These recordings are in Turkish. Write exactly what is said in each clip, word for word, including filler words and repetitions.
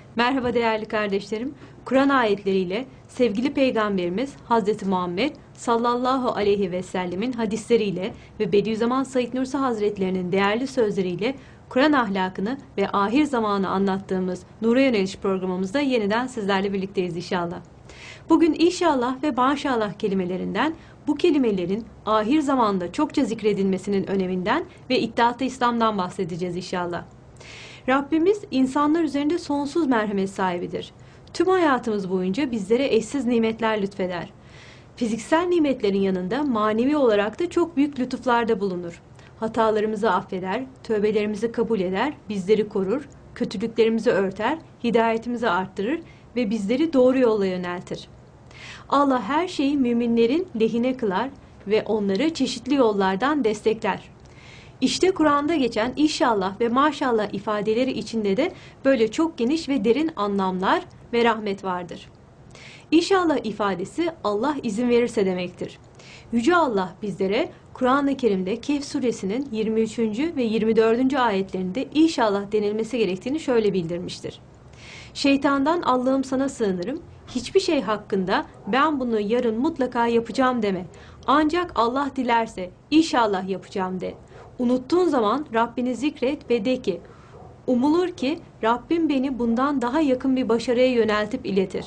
Merhaba değerli kardeşlerim. Kur'an ayetleriyle sevgili Peygamberimiz Hazreti Muhammed sallallahu aleyhi ve sellemin hadisleriyle ve Bediüzzaman Said Nursi Hazretlerinin değerli sözleriyle Kur'an ahlakını ve ahir zamanı anlattığımız Nur'a Yöneliş programımızda yeniden sizlerle birlikteyiz inşallah. Bugün inşallah ve maşallah kelimelerinden, bu kelimelerin ahir zamanda çokça zikredilmesinin öneminden ve İttihat-ı İslam'dan bahsedeceğiz inşallah. Rabbimiz insanlar üzerinde sonsuz merhamet sahibidir. Tüm hayatımız boyunca bizlere eşsiz nimetler lütfeder. Fiziksel nimetlerin yanında manevi olarak da çok büyük lütuflarda bulunur. Hatalarımızı affeder, tövbelerimizi kabul eder, bizleri korur, kötülüklerimizi örter, hidayetimizi arttırır ve bizleri doğru yola yöneltir. Allah her şeyi müminlerin lehine kılar ve onları çeşitli yollardan destekler. İşte Kur'an'da geçen inşallah ve maşallah ifadeleri içinde de böyle çok geniş ve derin anlamlar ve rahmet vardır. İnşallah ifadesi Allah izin verirse demektir. Yüce Allah bizlere Kur'an-ı Kerim'de Kehf suresinin yirmi üçüncü ve yirmi dördüncü ayetlerinde inşallah denilmesi gerektiğini şöyle bildirmiştir. Şeytandan Allah'ım sana sığınırım. Hiçbir şey hakkında ben bunu yarın mutlaka yapacağım deme. Ancak Allah dilerse inşallah yapacağım de. Unuttuğun zaman Rabbini zikret ve de ki, umulur ki Rabbim beni bundan daha yakın bir başarıya yöneltip iletir.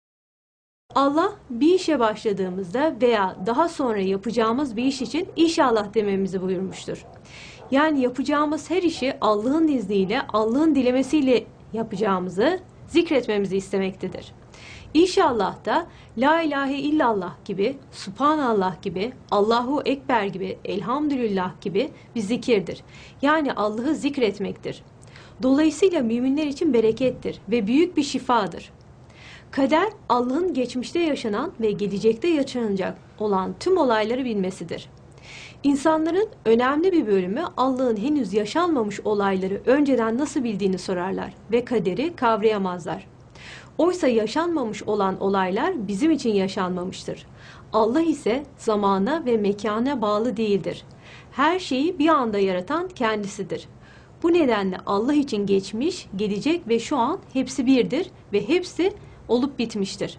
Allah bir işe başladığımızda veya daha sonra yapacağımız bir iş için inşallah dememizi buyurmuştur. Yani yapacağımız her işi Allah'ın izniyle, Allah'ın dilemesiyle yapacağımızı zikretmemizi istemektedir. İnşallah da La ilahe illallah gibi, Subhanallah gibi, Allahu Ekber gibi, Elhamdülillah gibi bir zikirdir. Yani Allah'ı zikretmektir. Dolayısıyla müminler için berekettir ve büyük bir şifadır. Kader, Allah'ın geçmişte yaşanan ve gelecekte yaşanacak olan tüm olayları bilmesidir. İnsanların önemli bir bölümü Allah'ın henüz yaşanmamış olayları önceden nasıl bildiğini sorarlar ve kaderi kavrayamazlar. Oysa yaşanmamış olan olaylar bizim için yaşanmamıştır. Allah ise zamana ve mekana bağlı değildir. Her şeyi bir anda yaratan kendisidir. Bu nedenle Allah için geçmiş, gelecek ve şu an hepsi birdir ve hepsi olup bitmiştir.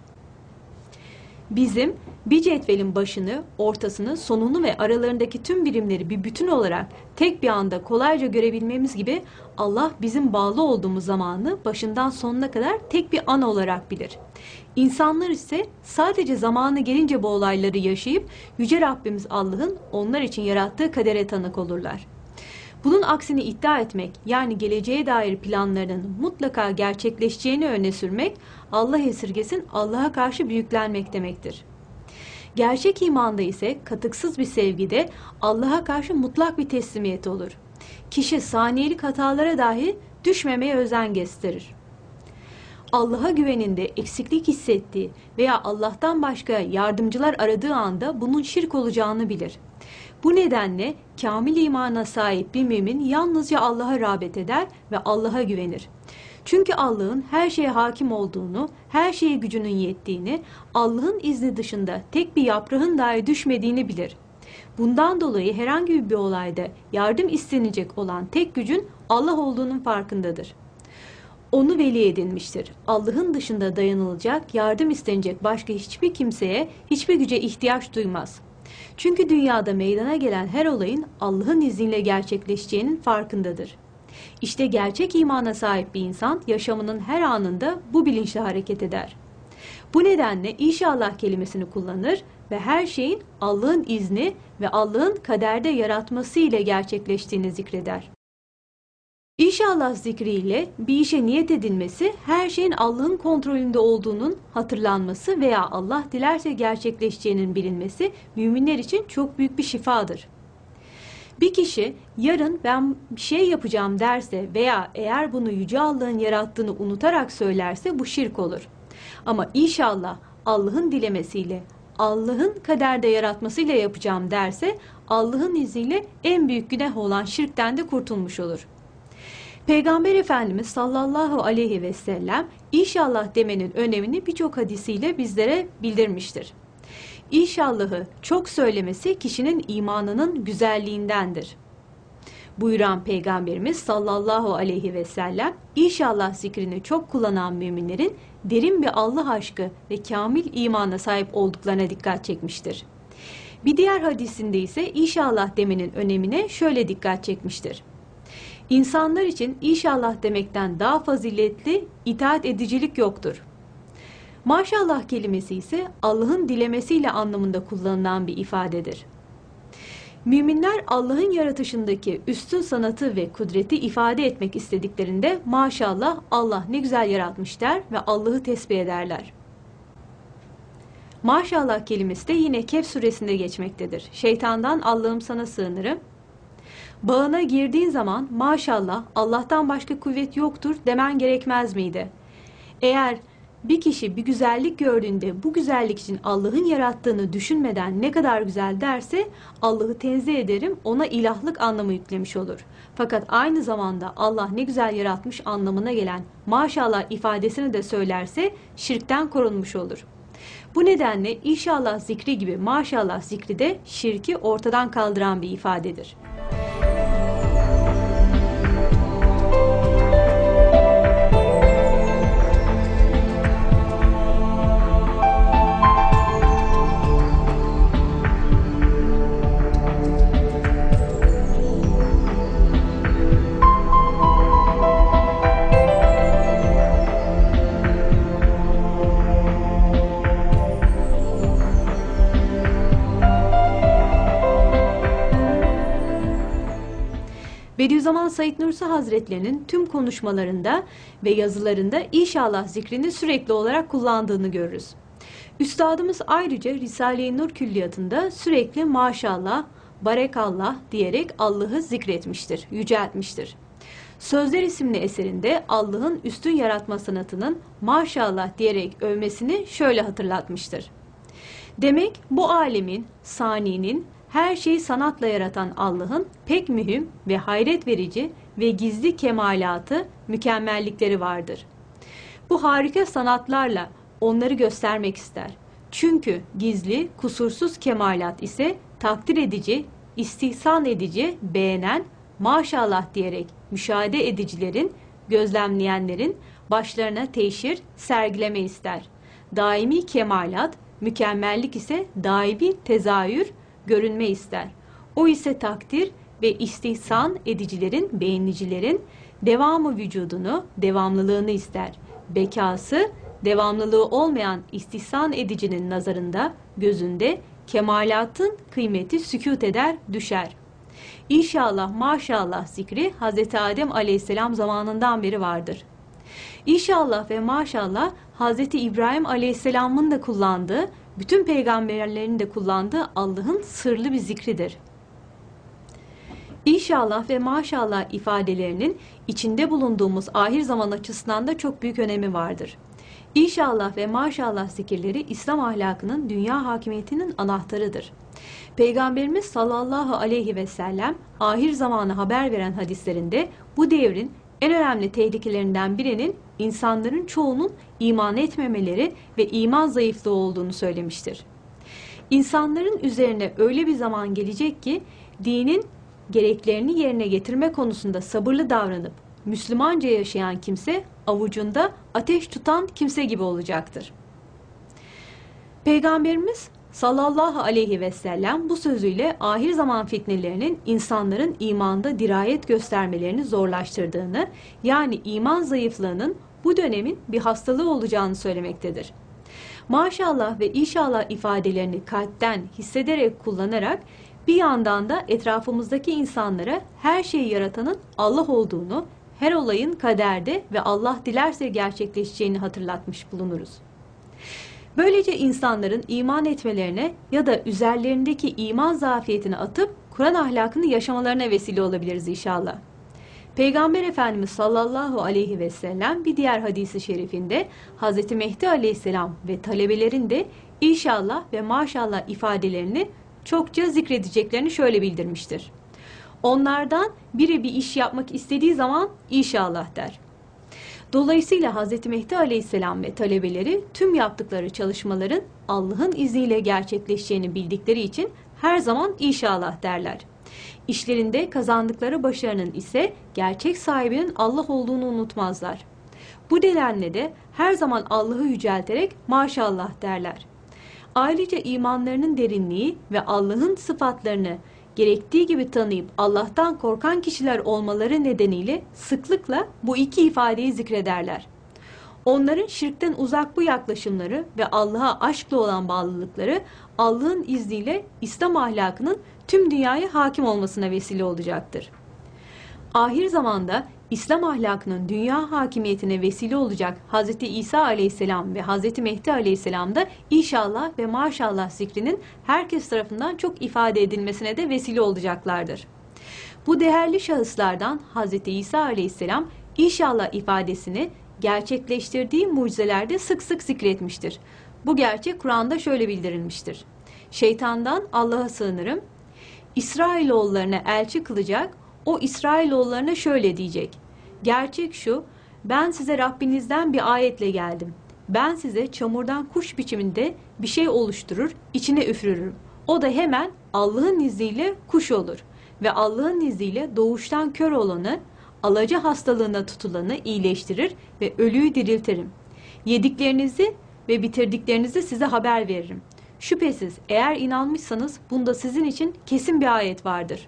Bizim bir cetvelin başını, ortasını, sonunu ve aralarındaki tüm birimleri bir bütün olarak tek bir anda kolayca görebilmemiz gibi Allah bizim bağlı olduğumuz zamanı başından sonuna kadar tek bir an olarak bilir. İnsanlar ise sadece zamanı gelince bu olayları yaşayıp Yüce Rabbimiz Allah'ın onlar için yarattığı kadere tanık olurlar. Bunun aksini iddia etmek, yani geleceğe dair planlarının mutlaka gerçekleşeceğini öne sürmek, Allah esirgesin Allah'a karşı büyüklenmek demektir. Gerçek imanda ise katıksız bir sevgide Allah'a karşı mutlak bir teslimiyet olur. Kişi saniyelik hatalara dahi düşmemeye özen gösterir. Allah'a güveninde eksiklik hissettiği veya Allah'tan başka yardımcılar aradığı anda bunun şirk olacağını bilir. Bu nedenle kamil imana sahip bir mümin yalnızca Allah'a rağbet eder ve Allah'a güvenir. Çünkü Allah'ın her şeye hakim olduğunu, her şeye gücünün yettiğini, Allah'ın izni dışında tek bir yaprağın dahi düşmediğini bilir. Bundan dolayı herhangi bir olayda yardım istenecek olan tek gücün Allah olduğunun farkındadır. Onu veli edinmiştir. Allah'ın dışında dayanılacak, yardım istenecek başka hiçbir kimseye, hiçbir güce ihtiyaç duymaz. Çünkü dünyada meydana gelen her olayın Allah'ın izniyle gerçekleşeceğinin farkındadır. İşte gerçek imana sahip bir insan yaşamının her anında bu bilinçle hareket eder. Bu nedenle inşallah kelimesini kullanır ve her şeyin Allah'ın izni ve Allah'ın kaderde yaratması ile gerçekleştiğini zikreder. İnşallah zikriyle bir işe niyet edilmesi, her şeyin Allah'ın kontrolünde olduğunun hatırlanması veya Allah dilerse gerçekleşeceğinin bilinmesi müminler için çok büyük bir şifadır. Bir kişi yarın ben bir şey yapacağım derse veya eğer bunu Yüce Allah'ın yarattığını unutarak söylerse bu şirk olur. Ama inşallah Allah'ın dilemesiyle, Allah'ın kaderde yaratmasıyla yapacağım derse Allah'ın izniyle en büyük günah olan şirkten de kurtulmuş olur. Peygamber Efendimiz sallallahu aleyhi ve sellem inşallah demenin önemini birçok hadisiyle bizlere bildirmiştir. İnşallahı çok söylemesi kişinin imanının güzelliğindendir. Buyuran Peygamberimiz sallallahu aleyhi ve sellem, inşallah zikrini çok kullanan müminlerin derin bir Allah aşkı ve kamil imana sahip olduklarına dikkat çekmiştir. Bir diğer hadisinde ise inşallah demenin önemine şöyle dikkat çekmiştir. İnsanlar için inşallah demekten daha faziletli itaat edicilik yoktur. Maşallah kelimesi ise Allah'ın dilemesiyle anlamında kullanılan bir ifadedir. Müminler Allah'ın yaratışındaki üstün sanatı ve kudreti ifade etmek istediklerinde maşallah Allah ne güzel yaratmış der ve Allah'ı tesbih ederler. Maşallah kelimesi de yine Kehf suresinde geçmektedir. Şeytandan Allah'ım sana sığınırım. Bağına girdiğin zaman maşallah Allah'tan başka kuvvet yoktur demen gerekmez miydi? Eğer bir kişi bir güzellik gördüğünde bu güzellik için Allah'ın yarattığını düşünmeden ne kadar güzel derse Allah'ı tenzih ederim, ona ilahlık anlamı yüklemiş olur. Fakat aynı zamanda Allah ne güzel yaratmış anlamına gelen maşallah ifadesini de söylerse şirkten korunmuş olur. Bu nedenle inşallah zikri gibi maşallah zikri de şirki ortadan kaldıran bir ifadedir. Bediüzzaman Said Nursi Hazretlerinin tüm konuşmalarında ve yazılarında inşallah zikrini sürekli olarak kullandığını görürüz. Üstadımız ayrıca Risale-i Nur Külliyatı'nda sürekli maşallah, barekallah diyerek Allah'ı zikretmiştir, yüceltmiştir. Sözler isimli eserinde Allah'ın üstün yaratma sanatının maşallah diyerek övmesini şöyle hatırlatmıştır. Demek bu alemin, saninin, her şeyi sanatla yaratan Allah'ın pek mühim ve hayret verici ve gizli kemalatı, mükemmellikleri vardır. Bu harika sanatlarla onları göstermek ister. Çünkü gizli, kusursuz kemalat ise takdir edici, istihsan edici, beğenen, maşallah diyerek müşahede edicilerin, gözlemleyenlerin başlarına teşhir, sergileme ister. Daimi kemalat, mükemmellik ise daimi tezahür, görünme ister. O ise takdir ve istihsan edicilerin, beğenicilerin devamı vücudunu, devamlılığını ister. Bekası, devamlılığı olmayan istihsan edicinin nazarında, gözünde kemalatın kıymeti sükût eder, düşer. İnşallah maşallah zikri Hazreti Adem Aleyhisselam zamanından beri vardır. İnşallah ve maşallah Hazreti İbrahim Aleyhisselam'ın da kullandığı, bütün peygamberlerin de kullandığı Allah'ın sırlı bir zikridir. İnşallah ve maşallah ifadelerinin içinde bulunduğumuz ahir zaman açısından da çok büyük önemi vardır. İnşallah ve maşallah zikirleri İslam ahlakının dünya hakimiyetinin anahtarıdır. Peygamberimiz sallallahu aleyhi ve sellem ahir zamanı haber veren hadislerinde bu devrin en önemli tehlikelerinden birinin insanların çoğunun iman etmemeleri ve iman zayıflığı olduğunu söylemiştir. İnsanların üzerine öyle bir zaman gelecek ki dinin gereklerini yerine getirme konusunda sabırlı davranıp Müslümanca yaşayan kimse avucunda ateş tutan kimse gibi olacaktır. Peygamberimiz sallallahu aleyhi ve sellem bu sözüyle ahir zaman fitnelerinin insanların imanda dirayet göstermelerini zorlaştırdığını, yani iman zayıflığının bu dönemin bir hastalığı olacağını söylemektedir. Maşallah ve inşallah ifadelerini kalpten hissederek kullanarak bir yandan da etrafımızdaki insanlara her şeyi yaratanın Allah olduğunu, her olayın kaderde ve Allah dilerse gerçekleşeceğini hatırlatmış bulunuruz. Böylece insanların iman etmelerine ya da üzerlerindeki iman zafiyetini atıp Kur'an ahlakını yaşamalarına vesile olabiliriz inşallah. Peygamber Efendimiz sallallahu aleyhi ve sellem bir diğer hadisi şerifinde Hz. Mehdi aleyhisselam ve talebelerin de inşallah ve maşallah ifadelerini çokça zikredeceklerini şöyle bildirmiştir. Onlardan biri bir iş yapmak istediği zaman inşallah der. Dolayısıyla Hz. Mehdi aleyhisselam ve talebeleri tüm yaptıkları çalışmaların Allah'ın izniyle gerçekleşeceğini bildikleri için her zaman inşallah derler. İşlerinde kazandıkları başarının ise gerçek sahibinin Allah olduğunu unutmazlar. Bu nedenle de her zaman Allah'ı yücelterek maşallah derler. Ayrıca imanlarının derinliği ve Allah'ın sıfatlarını gerektiği gibi tanıyıp Allah'tan korkan kişiler olmaları nedeniyle sıklıkla bu iki ifadeyi zikrederler. Onların şirkten uzak bu yaklaşımları ve Allah'a aşkla olan bağlılıkları Allah'ın izniyle İslam ahlakının tüm dünyaya hakim olmasına vesile olacaktır. Ahir zamanda İslam ahlakının dünya hakimiyetine vesile olacak Hz. İsa aleyhisselam ve Hz. Mehdi aleyhisselam da inşallah ve maşallah zikrinin herkes tarafından çok ifade edilmesine de vesile olacaklardır. Bu değerli şahıslardan Hz. İsa aleyhisselam inşallah ifadesini gerçekleştirdiği mucizelerde sık sık zikretmiştir. Bu gerçek Kur'an'da şöyle bildirilmiştir. Şeytandan Allah'a sığınırım. İsrailoğullarına elçi kılacak, o İsrailoğullarına şöyle diyecek. Gerçek şu, ben size Rabbinizden bir ayetle geldim. Ben size çamurdan kuş biçiminde bir şey oluşturur, içine üfürürüm. O da hemen Allah'ın izniyle kuş olur. Ve Allah'ın izniyle doğuştan kör olanı, alaca hastalığına tutulanı iyileştirir ve ölüyü diriltirim. Yediklerinizi ve bitirdiklerinizi size haber veririm. Şüphesiz eğer inanmışsanız bunda sizin için kesin bir ayet vardır.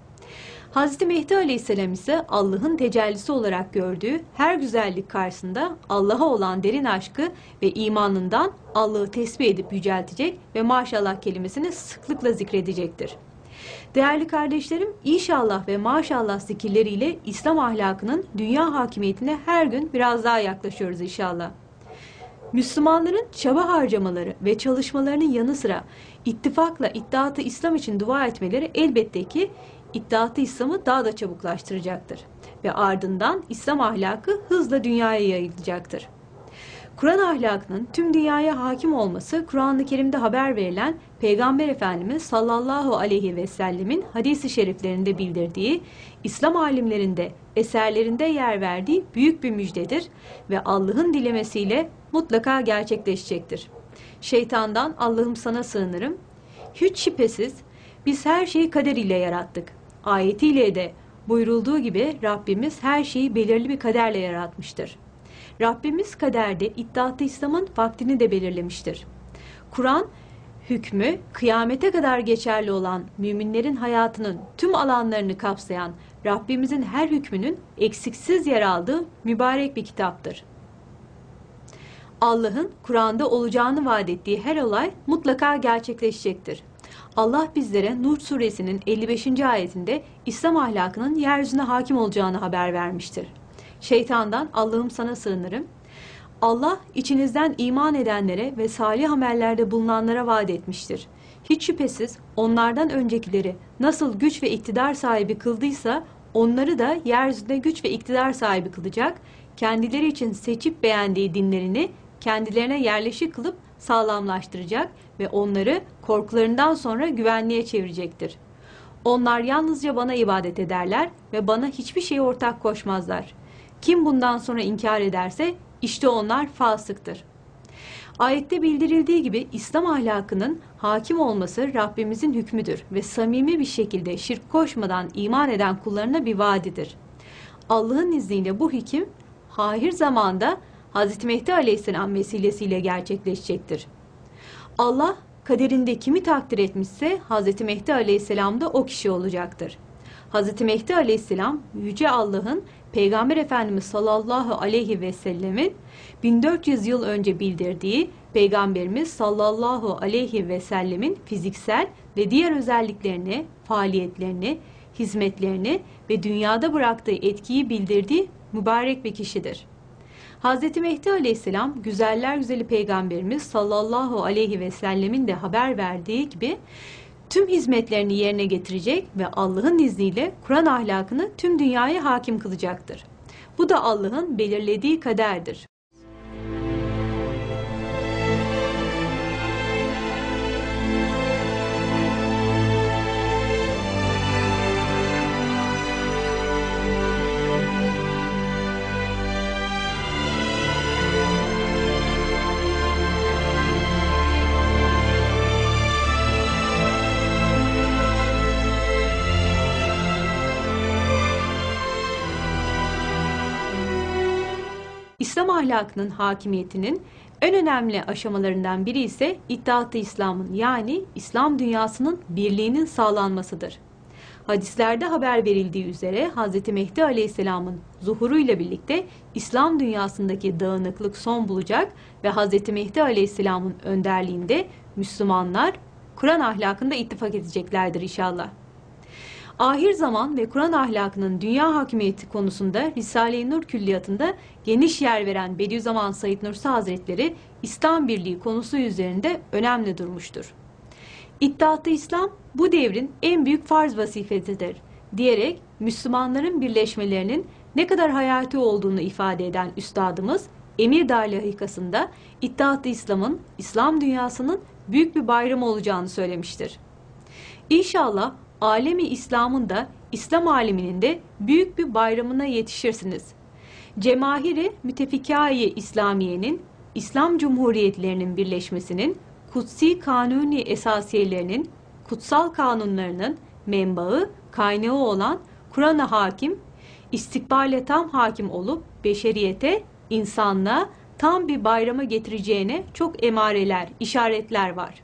Hz. Mehdi aleyhisselam ise Allah'ın tecellisi olarak gördüğü her güzellik karşısında Allah'a olan derin aşkı ve imanından Allah'ı tesbih edip yüceltecek ve maşallah kelimesini sıklıkla zikredecektir. Değerli kardeşlerim, inşallah ve maşallah zikirleriyle İslam ahlakının dünya hakimiyetine her gün biraz daha yaklaşıyoruz inşallah. Müslümanların çaba harcamaları ve çalışmalarının yanı sıra ittifakla İttihat-ı İslam için dua etmeleri elbette ki İttihat-ı İslam'ı daha da çabuklaştıracaktır. Ve ardından İslam ahlakı hızla dünyaya yayılacaktır. Kur'an ahlakının tüm dünyaya hakim olması Kur'an-ı Kerim'de haber verilen Peygamber Efendimiz sallallahu aleyhi ve sellemin hadis-i şeriflerinde bildirdiği, İslam alimlerinde eserlerinde yer verdiği büyük bir müjdedir ve Allah'ın dilemesiyle mutlaka gerçekleşecektir. Şeytandan Allah'ım sana sığınırım. Hiç şüphesiz biz her şeyi kader ile yarattık. Ayetiyle de buyurulduğu gibi Rabbimiz her şeyi belirli bir kaderle yaratmıştır. Rabbimiz kaderde İttihat-ı İslam'ın vaktini de belirlemiştir. Kur'an, hükmü kıyamete kadar geçerli olan müminlerin hayatının tüm alanlarını kapsayan Rabbimizin her hükmünün eksiksiz yer aldığı mübarek bir kitaptır. Allah'ın Kur'an'da olacağını vaat ettiği her olay mutlaka gerçekleşecektir. Allah bizlere Nur suresinin elli beşinci ayetinde İslam ahlakının yeryüzüne hakim olacağını haber vermiştir. Şeytandan Allah'ım sana sığınırım. Allah içinizden iman edenlere ve salih amellerde bulunanlara vaat etmiştir. Hiç şüphesiz onlardan öncekileri nasıl güç ve iktidar sahibi kıldıysa onları da yeryüzünde güç ve iktidar sahibi kılacak, kendileri için seçip beğendiği dinlerini kendilerine yerleşik kılıp sağlamlaştıracak ve onları korkularından sonra güvenliğe çevirecektir. Onlar yalnızca bana ibadet ederler ve bana hiçbir şeye ortak koşmazlar. Kim bundan sonra inkar ederse işte onlar fasıktır. Ayette bildirildiği gibi İslam ahlakının hakim olması Rabbimizin hükmüdür ve samimi bir şekilde şirk koşmadan iman eden kullarına bir vaadidir. Allah'ın izniyle bu hüküm ahir zamanda Hz. Mehdi aleyhisselam vesilesiyle gerçekleşecektir. Allah kaderinde kimi takdir etmişse Hz. Mehdi aleyhisselam da o kişi olacaktır. Hz. Mehdi aleyhisselam Yüce Allah'ın Peygamber Efendimiz sallallahu aleyhi ve sellemin bin dört yüz yıl önce bildirdiği Peygamberimiz sallallahu aleyhi ve sellemin fiziksel ve diğer özelliklerini, faaliyetlerini, hizmetlerini ve dünyada bıraktığı etkiyi bildirdiği mübarek bir kişidir. Hz. Mehdi aleyhisselam güzeller güzeli Peygamberimiz sallallahu aleyhi ve sellemin de haber verdiği gibi tüm hizmetlerini yerine getirecek ve Allah'ın izniyle Kur'an ahlakını tüm dünyaya hakim kılacaktır. Bu da Allah'ın belirlediği kaderdir. İslam ahlakının hakimiyetinin en önemli aşamalarından biri ise İttihat-ı İslam'ın yani İslam dünyasının birliğinin sağlanmasıdır. Hadislerde haber verildiği üzere Hz. Mehdi Aleyhisselam'ın zuhuruyla birlikte İslam dünyasındaki dağınıklık son bulacak ve Hz. Mehdi Aleyhisselam'ın önderliğinde Müslümanlar Kur'an ahlakında ittifak edeceklerdir inşallah. Ahir zaman ve Kur'an ahlakının dünya hakimiyeti konusunda Risale-i Nur külliyatında geniş yer veren Bediüzzaman Said Nursi Hazretleri İslam birliği konusu üzerinde önemli durmuştur. İttihat-ı İslam bu devrin en büyük farz vazifesidir diyerek Müslümanların birleşmelerinin ne kadar hayati olduğunu ifade eden üstadımız Emirdağ Lahikası'nda İttihat-ı İslam'ın İslam dünyasının büyük bir bayramı olacağını söylemiştir. İnşallah alemi İslam'ın da İslam aleminin de büyük bir bayramına yetişirsiniz. Cemahiri Mütefikâ-i İslamiye'nin İslam Cumhuriyetlerinin birleşmesinin kutsi kanuni esasiyelerinin, kutsal kanunlarının menbaı, kaynağı olan Kur'an-ı Hakim, istikbale tam hakim olup beşeriyete, insanlığa tam bir bayrama getireceğine çok emareler, işaretler var.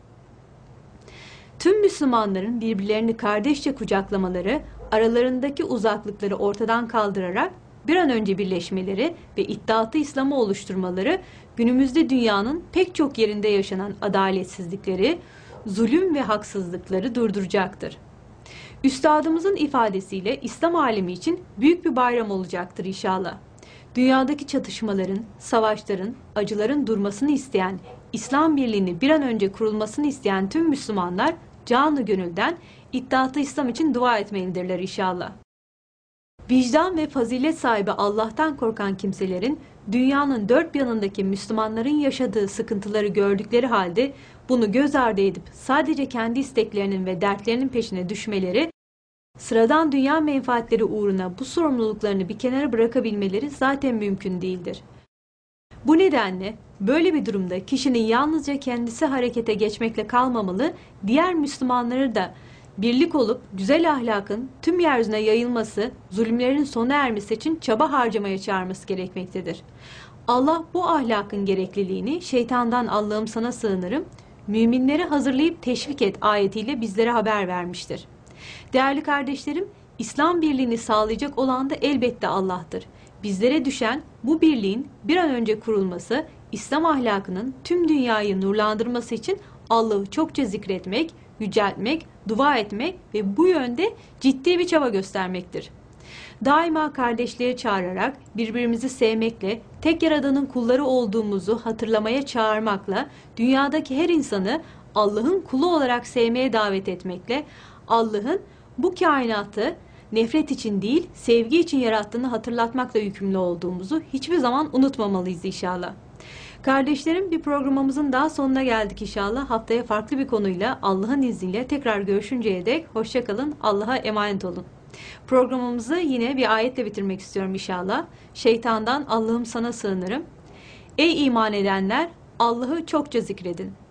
Tüm Müslümanların birbirlerini kardeşçe kucaklamaları, aralarındaki uzaklıkları ortadan kaldırarak bir an önce birleşmeleri ve İttihat-ı İslam'ı oluşturmaları günümüzde dünyanın pek çok yerinde yaşanan adaletsizlikleri, zulüm ve haksızlıkları durduracaktır. Üstadımızın ifadesiyle İslam alemi için büyük bir bayram olacaktır inşallah. Dünyadaki çatışmaların, savaşların, acıların durmasını isteyen, İslam birliğini bir an önce kurulmasını isteyen tüm Müslümanlar canı gönülden İttihat-ı İslam için dua etmelidirler inşallah. Vicdan ve fazilet sahibi Allah'tan korkan kimselerin dünyanın dört bir yanındaki Müslümanların yaşadığı sıkıntıları gördükleri halde bunu göz ardı edip sadece kendi isteklerinin ve dertlerinin peşine düşmeleri, sıradan dünya menfaatleri uğruna bu sorumluluklarını bir kenara bırakabilmeleri zaten mümkün değildir. Bu nedenle böyle bir durumda kişinin yalnızca kendisi harekete geçmekle kalmamalı, diğer Müslümanları da birlik olup güzel ahlakın tüm yeryüzüne yayılması, zulümlerin sona ermesi için çaba harcamaya çağırması gerekmektedir. Allah bu ahlakın gerekliliğini şeytandan Allah'ım sana sığınırım, müminleri hazırlayıp teşvik et ayetiyle bizlere haber vermiştir. Değerli kardeşlerim, İslam birliğini sağlayacak olan da elbette Allah'tır. Bizlere düşen bu birliğin bir an önce kurulması, İslam ahlakının tüm dünyayı nurlandırması için Allah'ı çokça zikretmek, yüceltmek, dua etmek ve bu yönde ciddi bir çaba göstermektir. Daima kardeşliğe çağırarak, birbirimizi sevmekle, tek Yaradan'ın kulları olduğumuzu hatırlamaya çağırmakla, dünyadaki her insanı Allah'ın kulu olarak sevmeye davet etmekle, Allah'ın bu kainatı nefret için değil, sevgi için yarattığını hatırlatmakla yükümlü olduğumuzu hiçbir zaman unutmamalıyız inşallah. Kardeşlerim, bir programımızın daha sonuna geldik inşallah. Haftaya farklı bir konuyla Allah'ın izniyle tekrar görüşünceye dek hoşça kalın, Allah'a emanet olun. Programımızı yine bir ayetle bitirmek istiyorum inşallah. Şeytandan Allah'ım sana sığınırım. Ey iman edenler, Allah'ı çokça zikredin.